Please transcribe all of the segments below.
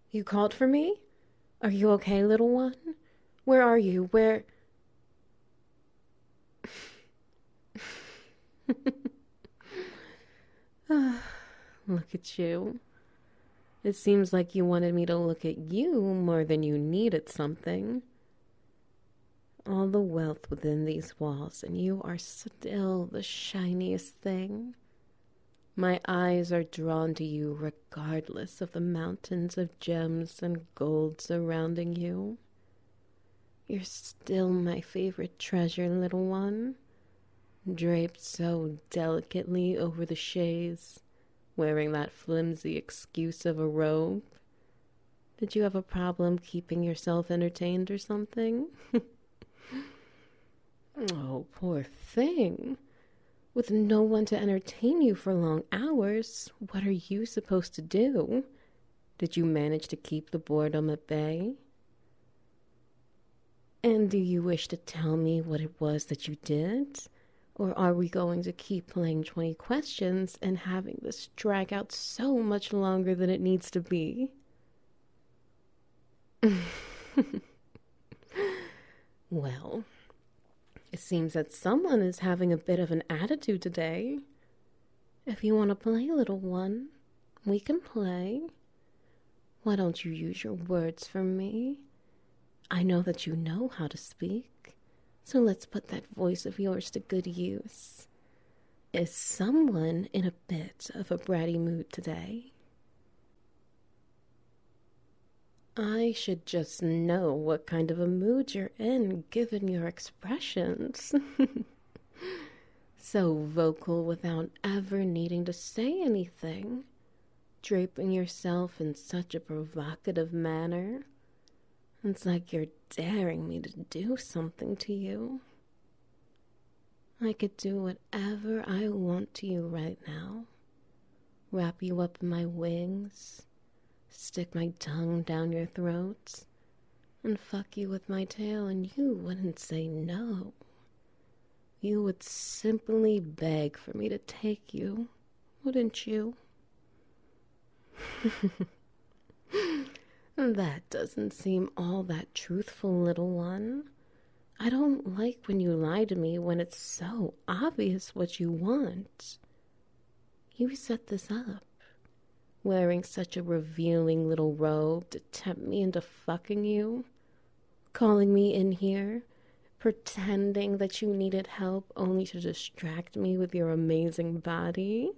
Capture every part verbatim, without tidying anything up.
You called for me? Are you okay, little one? Where are you? Where... Look at you. It seems like you wanted me to look at you more than you needed something. All the wealth within these walls, and you are still the shiniest thing. My eyes are drawn to you regardless of the mountains of gems and gold surrounding you. You're still my favorite treasure, little one, draped so delicately over the chaise, wearing that flimsy excuse of a robe. Did you have a problem keeping yourself entertained or something? Oh, poor thing. With no one to entertain you for long hours, what are you supposed to do? Did you manage to keep the boredom at bay? And do you wish to tell me what it was that you did? Or are we going to keep playing twenty questions and having this drag out so much longer than it needs to be? Well, it seems that someone is having a bit of an attitude today. If you want to play, little one, we can play. Why don't you use your words for me? I know that you know how to speak, so let's put that voice of yours to good use. Is someone in a bit of a bratty mood today? I should just know what kind of a mood you're in, given your expressions. So vocal without ever needing to say anything, draping yourself in such a provocative manner. It's like you're daring me to do something to you. I could do whatever I want to you right now. Wrap you up in my wings, stick my tongue down your throat, and fuck you with my tail, and you wouldn't say no. You would simply beg for me to take you, wouldn't you? That doesn't seem all that truthful, little one. I don't like when you lie to me when it's so obvious what you want. You set this up, wearing such a revealing little robe to tempt me into fucking you, calling me in here, pretending that you needed help only to distract me with your amazing body.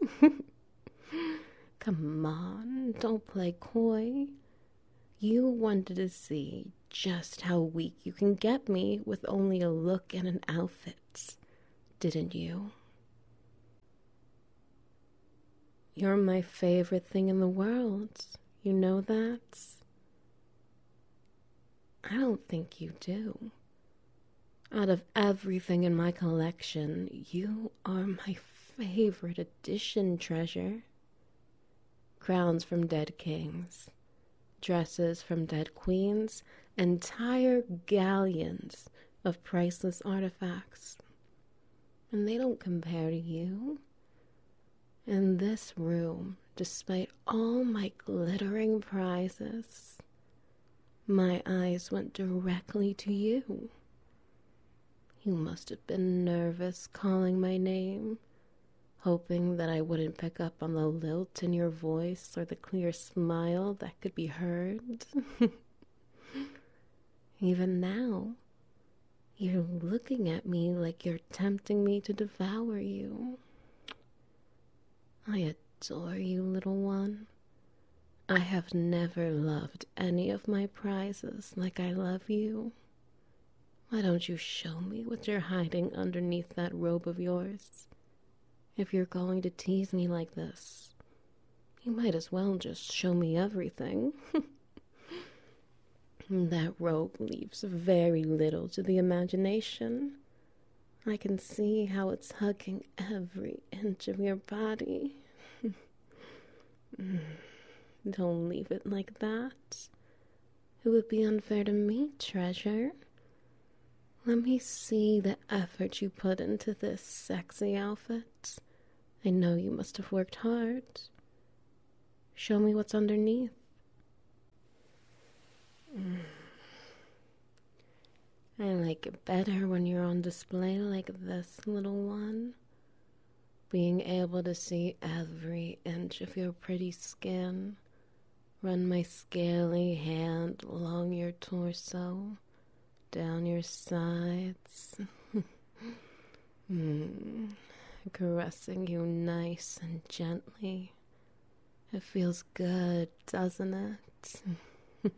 Come on, don't play coy. You wanted to see just how weak you can get me with only a look and an outfit, didn't you? You're my favorite thing in the world. You know that? I don't think you do. Out of everything in my collection, you are my favorite addition, treasure. Crowns from dead kings, dresses from dead queens, entire galleons of priceless artifacts. And they don't compare to you. In this room, despite all my glittering prizes, my eyes went directly to you. You must have been nervous calling my name, hoping that I wouldn't pick up on the lilt in your voice or the clear smile that could be heard. Even now, you're looking at me like you're tempting me to devour you. I adore you, little one. I have never loved any of my prizes like I love you. Why don't you show me what you're hiding underneath that robe of yours? If you're going to tease me like this, you might as well just show me everything. That robe leaves very little to the imagination. I can see how it's hugging every inch of your body. Don't leave it like that. It would be unfair to me, treasure. Let me see the effort you put into this sexy outfit. I know you must have worked hard. Show me what's underneath. I like it better when you're on display like this, little one. Being able to see every inch of your pretty skin. Run my scaly hand along your torso, down your sides. mm. Caressing you nice and gently. It feels good, doesn't it?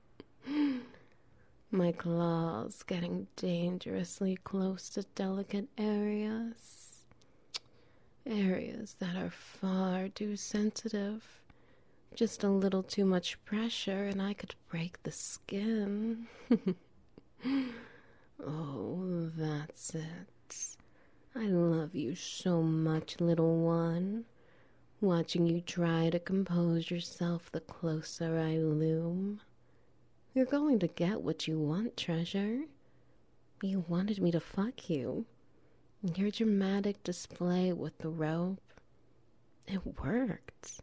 My claws getting dangerously close to delicate areas. Areas that are far too sensitive. Just a little too much pressure and I could break the skin. Oh, that's it. I love you so much, little one. Watching you try to compose yourself the closer I loom. You're going to get what you want, treasure. You wanted me to fuck you. Your dramatic display with the rope, it worked.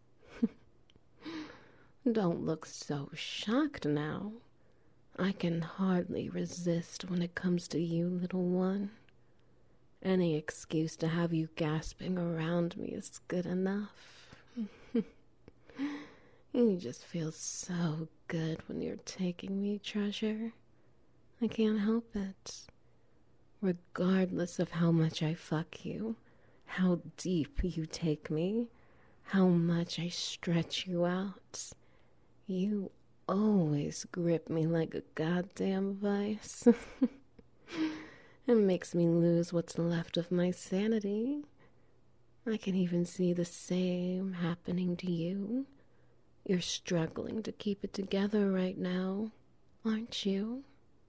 Don't look so shocked now. I can hardly resist when it comes to you, little one. Any excuse to have you gasping around me is good enough. You just feel so good when you're taking me, treasure. I can't help it. Regardless of how much I fuck you, how deep you take me, how much I stretch you out, you always grip me like a goddamn vice. It makes me lose what's left of my sanity. I can even see the same happening to you. You're struggling to keep it together right now, aren't you?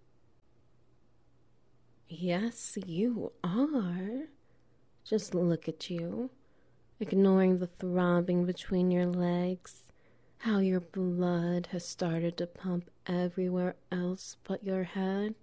Yes, you are. Just look at you, ignoring the throbbing between your legs, how your blood has started to pump everywhere else but your head.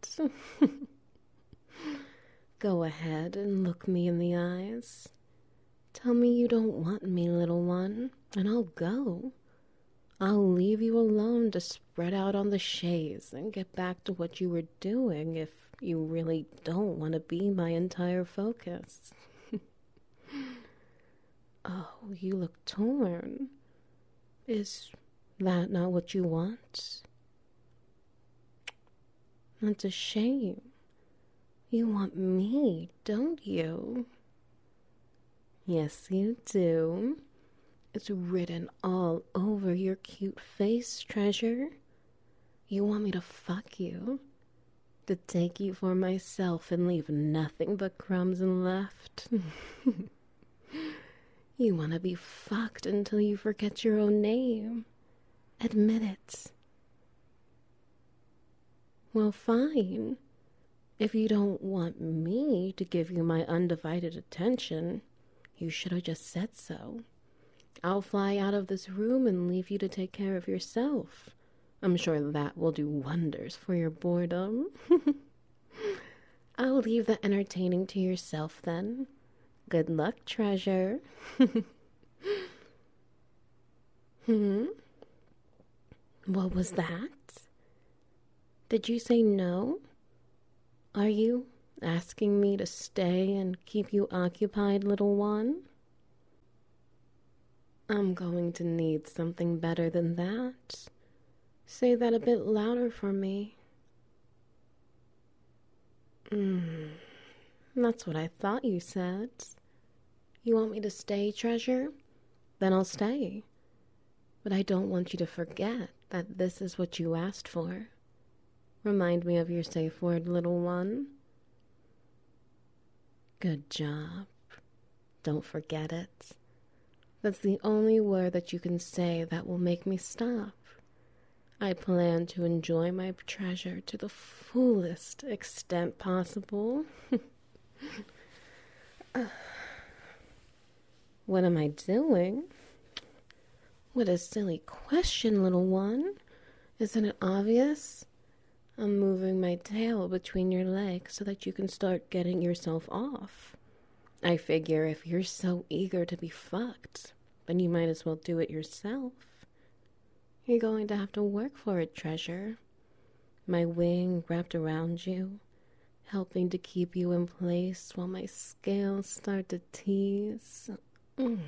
Go ahead and look me in the eyes. Tell me you don't want me, little one, and I'll go. I'll leave you alone to spread out on the chaise and get back to what you were doing if you really don't want to be my entire focus. Oh, you look torn. Is that not what you want? That's a shame. You want me, don't you? Yes, you do. It's written all over your cute face, treasure. You want me to fuck you, to take you for myself and leave nothing but crumbs and left. You want to be fucked until you forget your own name. Admit it. Well, fine. If you don't want me to give you my undivided attention, you should have just said so. I'll fly out of this room and leave you to take care of yourself. I'm sure that will do wonders for your boredom. I'll leave the entertaining to yourself then. Good luck, treasure. Hmm? What was that? Did you say no? Are you asking me to stay and keep you occupied, little one? I'm going to need something better than that. Say that a bit louder for me. Mm, that's what I thought you said. You want me to stay, treasure? Then I'll stay. But I don't want you to forget that this is what you asked for. Remind me of your safe word, little one. Good job. Don't forget it. That's the only word that you can say that will make me stop. I plan to enjoy my treasure to the fullest extent possible. uh, what am I doing? What a silly question, little one. Isn't it obvious? I'm moving my tail between your legs so that you can start getting yourself off. I figure if you're so eager to be fucked, then you might as well do it yourself. You're going to have to work for it, treasure. My wing wrapped around you, helping to keep you in place while my scales start to tease. Mm.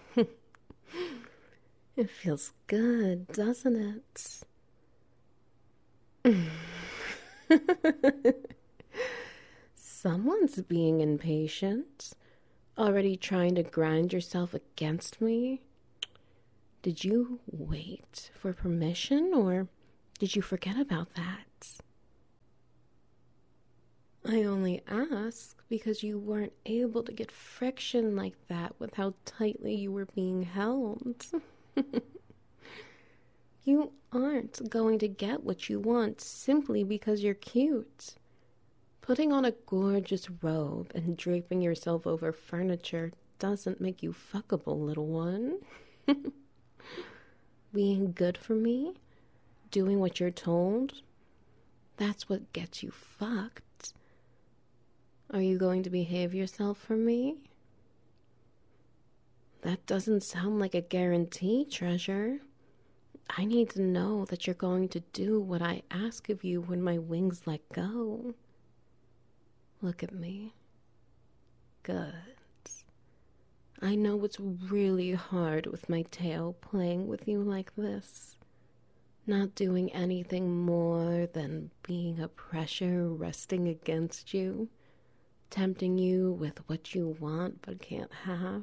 It feels good, doesn't it? Someone's being impatient, already trying to grind yourself against me. Did you wait for permission, or did you forget about that? I only ask because you weren't able to get friction like that with how tightly you were being held. You aren't going to get what you want simply because you're cute. Putting on a gorgeous robe and draping yourself over furniture doesn't make you fuckable, little one. Being good for me, doing what you're told, that's what gets you fucked. Are you going to behave yourself for me? That doesn't sound like a guarantee, treasure. I need to know that you're going to do what I ask of you when my wings let go. Look at me. Good. I know it's really hard with my tail playing with you like this. Not doing anything more than being a pressure resting against you, tempting you with what you want but can't have.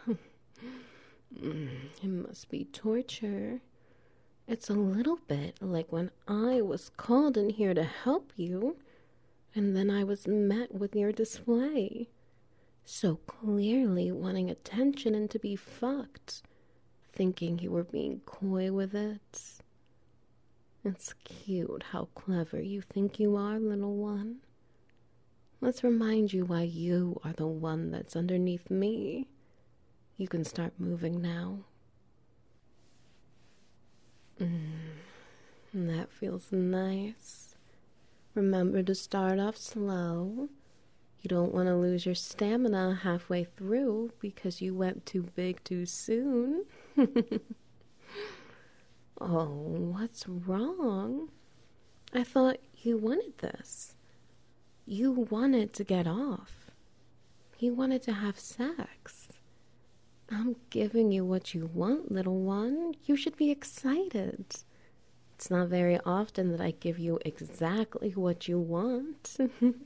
It must be torture. It's a little bit like when I was called in here to help you, and then I was met with your display. So clearly wanting attention and to be fucked, thinking you were being coy with it. It's cute how clever you think you are, little one. Let's remind you why you are the one that's underneath me. You can start moving now. Mm, that feels nice. Remember to start off slow. You don't want to lose your stamina halfway through because you went too big too soon. Oh, what's wrong? I thought you wanted this. You wanted to get off. You wanted to have sex. I'm giving you what you want, little one. You should be excited. It's not very often that I give you exactly what you want.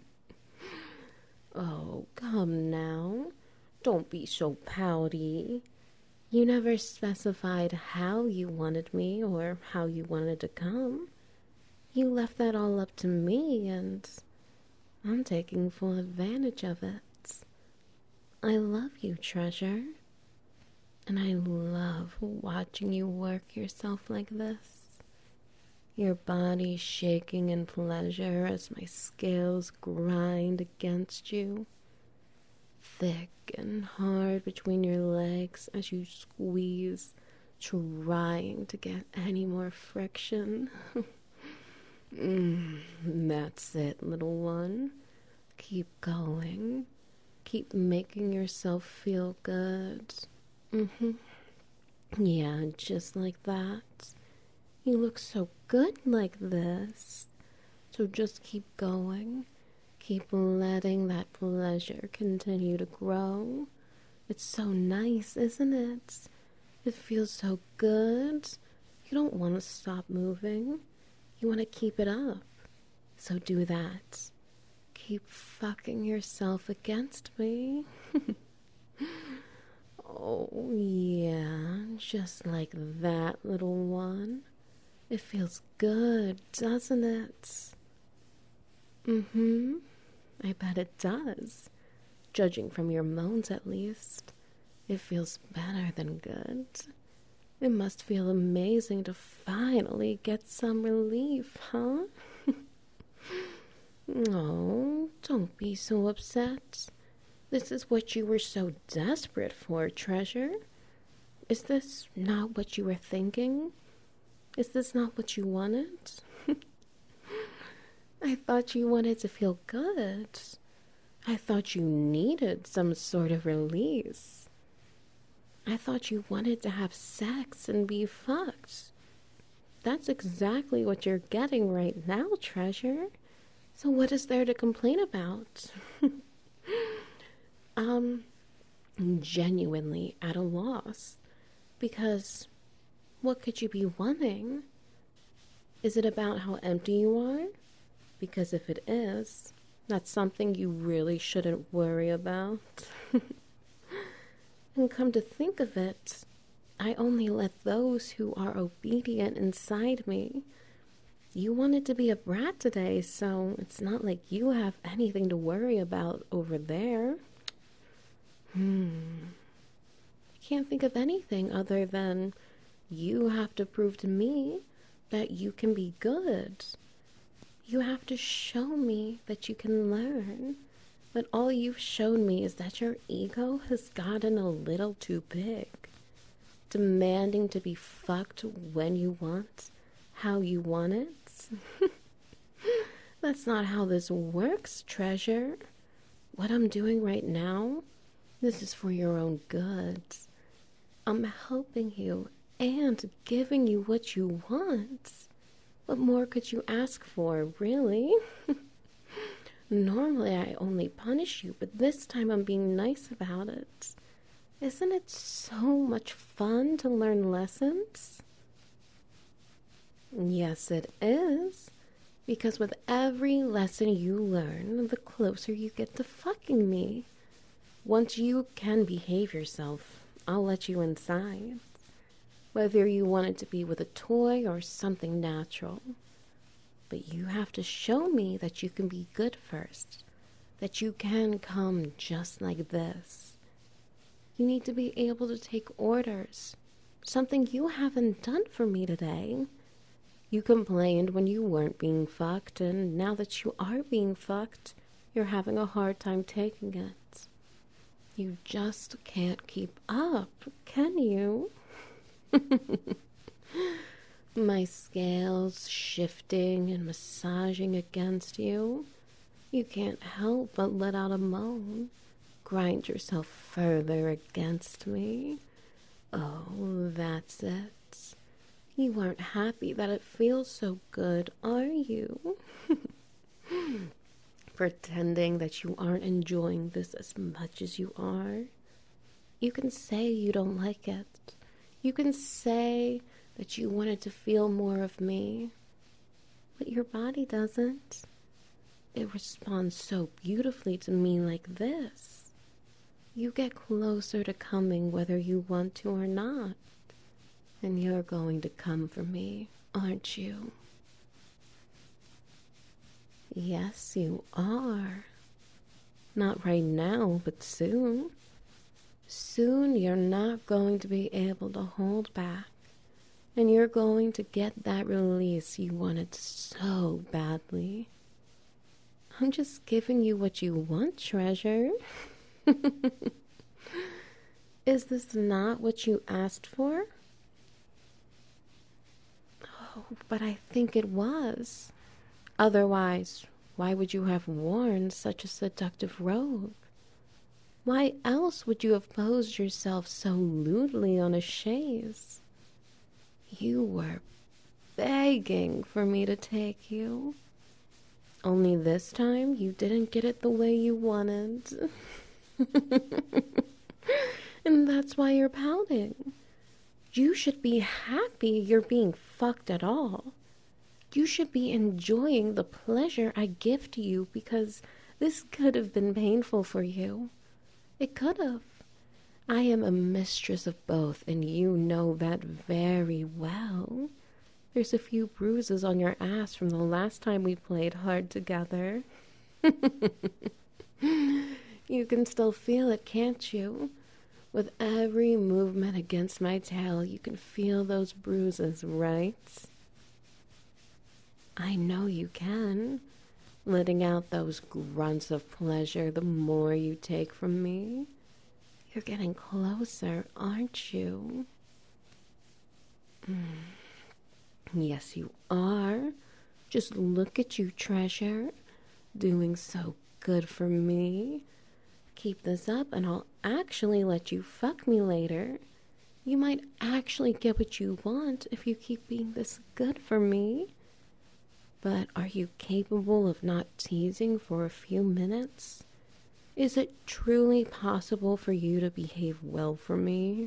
Oh, come now. Don't be so pouty. You never specified how you wanted me or how you wanted to come. You left that all up to me, and I'm taking full advantage of it. I love you, treasure. And I love watching you work yourself like this. Your body shaking in pleasure as my scales grind against you. Thick and hard between your legs as you squeeze, trying to get any more friction. mm, that's it, little one. Keep going. Keep making yourself feel good. Mm-hmm. Yeah, just like that. You look so good like this. So just keep going. Keep letting that pleasure continue to grow. It's so nice, isn't it? It feels so good. You don't want to stop moving. You want to keep it up. So do that. Keep fucking yourself against me. Oh, yeah, just like that, little one. It feels good, doesn't it? Mm-hmm. I bet it does. Judging from your moans, at least. It feels better than good. It must feel amazing to finally get some relief, huh? Oh, don't be so upset. This is what you were so desperate for, treasure. Is this not what you were thinking? Is this not what you wanted? I thought you wanted to feel good. I thought you needed some sort of release. I thought you wanted to have sex and be fucked. That's exactly what you're getting right now, treasure. So what is there to complain about? um, Genuinely at a loss. Because what could you be wanting? Is it about how empty you are? Because if it is, that's something you really shouldn't worry about. And come to think of it, I only let those who are obedient inside me. You wanted to be a brat today, so it's not like you have anything to worry about over there. Hmm. I can't think of anything other than you have to prove to me that you can be good. You have to show me that you can learn. But all you've shown me is that your ego has gotten a little too big. Demanding to be fucked when you want, how you want it. That's not how this works, treasure. What I'm doing right now, this is for your own good. I'm helping you and giving you what you want. What more could you ask for, really? Normally I only punish you, but this time I'm being nice about it. Isn't it so much fun to learn lessons? Yes, it is. Because with every lesson you learn, the closer you get to fucking me. Once you can behave yourself, I'll let you inside. Whether you want it to be with a toy or something natural. But you have to show me that you can be good first. That you can come just like this. You need to be able to take orders. Something you haven't done for me today. You complained when you weren't being fucked, and now that you are being fucked, you're having a hard time taking it. You just can't keep up, can you? My scales shifting and massaging against you. You can't help but let out a moan. Grind yourself further against me. Oh, that's it. You aren't happy that it feels so good, are you? Pretending that you aren't enjoying this as much as you are. You can say you don't like it. You can say that you wanted to feel more of me. But your body doesn't. It responds so beautifully to me like this. You get closer to coming whether you want to or not. And you're going to come for me, aren't you? Yes, you are. Not right now, but soon. Soon you're not going to be able to hold back. And you're going to get that release you wanted so badly. I'm just giving you what you want, treasure. Is this not what you asked for? Oh, but I think it was. Otherwise, why would you have worn such a seductive robe? Why else would you have posed yourself so lewdly on a chaise? You were begging for me to take you. Only this time you didn't get it the way you wanted. And that's why you're pouting. You should be happy you're being fucked at all. You should be enjoying the pleasure I give to you because this could have been painful for you. It could have. I am a mistress of both, and you know that very well. There's a few bruises on your ass from the last time we played hard together. You can still feel it, can't you? With every movement against my tail, you can feel those bruises, right? I know you can. Letting out those grunts of pleasure the more you take from me. You're getting closer, aren't you? Mm. Yes, you are. Just look at you, treasure. Doing so good for me. Keep this up and I'll actually let you fuck me later. You might actually get what you want if you keep being this good for me. But are you capable of not teasing for a few minutes? Is it truly possible for you to behave well for me?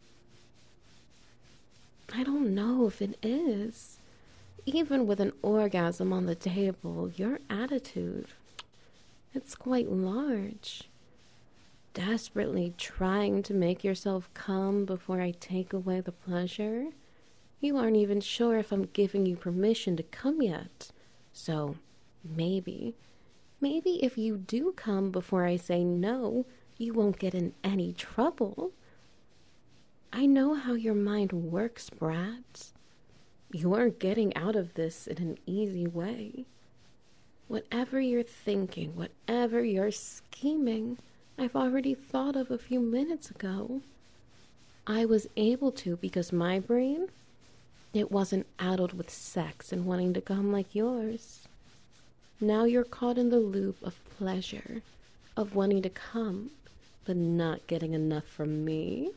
I don't know if it is. Even with an orgasm on the table, your attitude, it's quite large. Desperately trying to make yourself come before I take away the pleasure. You aren't even sure if I'm giving you permission to come yet. So, maybe, maybe if you do come before I say no, you won't get in any trouble. I know how your mind works, Brat. You aren't getting out of this in an easy way. Whatever you're thinking, whatever you're scheming, I've already thought of a few minutes ago. I was able to because my brain, it wasn't addled with sex and wanting to come like yours. Now you're caught in the loop of pleasure, of wanting to come, but not getting enough from me.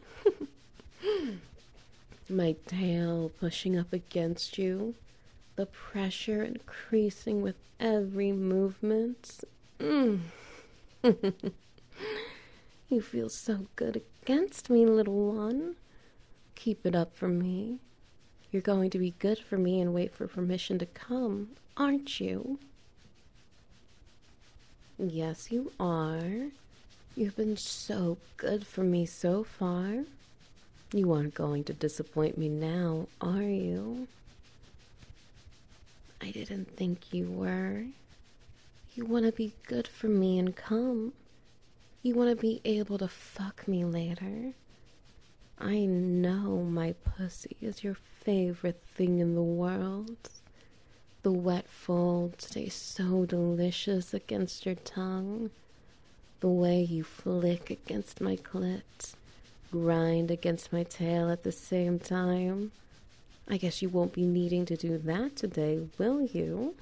My tail pushing up against you, the pressure increasing with every movement. Mm. You feel so good against me, little one. Keep it up for me. You're going to be good for me and wait for permission to come, aren't you? Yes, you are. You've been so good for me so far. You aren't going to disappoint me now, are you? I didn't think you were. You want to be good for me and come. You want to be able to fuck me later. I know my pussy is your favorite thing in the world. The wet folds taste so delicious against your tongue. The way you flick against my clit, grind against my tail at the same time. I guess you won't be needing to do that today, will you?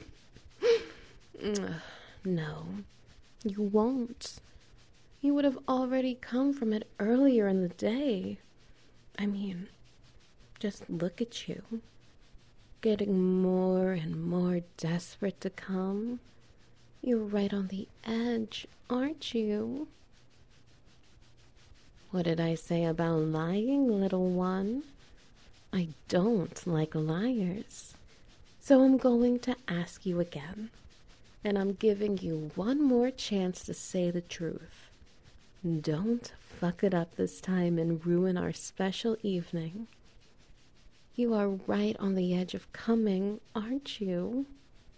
No, you won't. You would have already come from it earlier in the day. I mean, just look at you. Getting more and more desperate to come. You're right on the edge, aren't you? What did I say about lying, little one? I don't like liars. So I'm going to ask you again. And I'm giving you one more chance to say the truth. Don't fuck it up this time and ruin our special evening. You are right on the edge of coming, aren't you?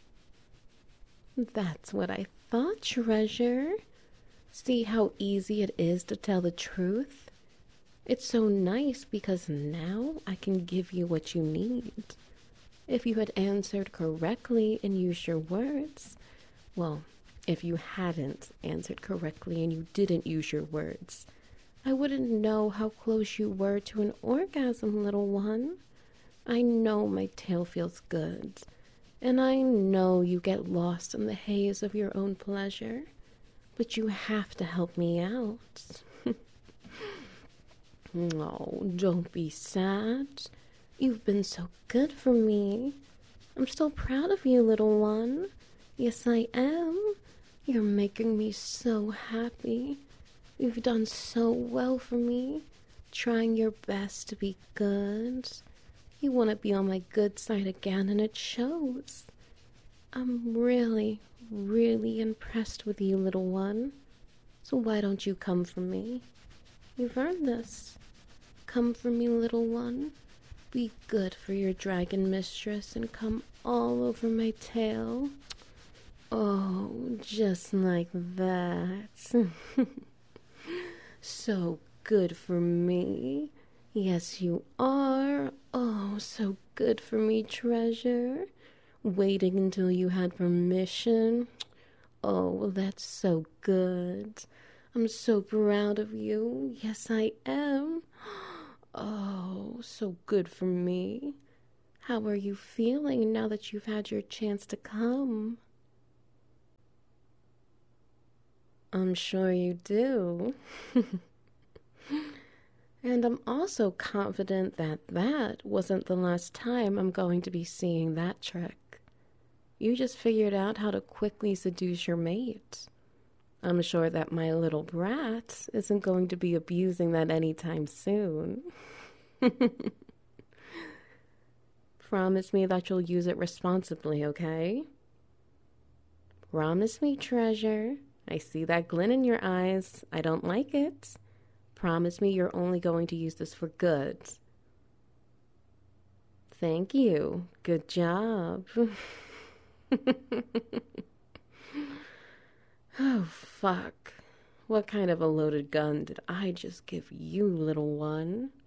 That's what I thought, treasure. See how easy it is to tell the truth? It's so nice because now I can give you what you need. If you had answered correctly and used your words, well, if you hadn't answered correctly and you didn't use your words, I wouldn't know how close you were to an orgasm, little one. I know my tail feels good, and I know you get lost in the haze of your own pleasure, but you have to help me out. Oh, don't be sad. You've been so good for me. I'm so proud of you, little one. Yes, I am. You're making me so happy. You've done so well for me, trying your best to be good. You want to be on my good side again, and it shows. I'm really, really impressed with you, little one. So why don't you come for me? You've earned this. Come for me, little one. Be good for your dragon mistress and come all over my tail. Oh, just like that. So good for me. Yes, you are. Oh, so good for me, treasure. Waiting until you had permission. Oh, well, that's so good. I'm so proud of you. Yes, I am. Oh, so good for me. How are you feeling now that you've had your chance to come? I'm sure you do. And I'm also confident that that wasn't the last time I'm going to be seeing that trick. You just figured out how to quickly seduce your mate. I'm sure that my little brat isn't going to be abusing that anytime soon. Promise me that you'll use it responsibly, okay? Promise me, treasure. I see that glint in your eyes. I don't like it. Promise me you're only going to use this for good. Thank you. Good job. Oh, fuck. What kind of a loaded gun did I just give you, little one?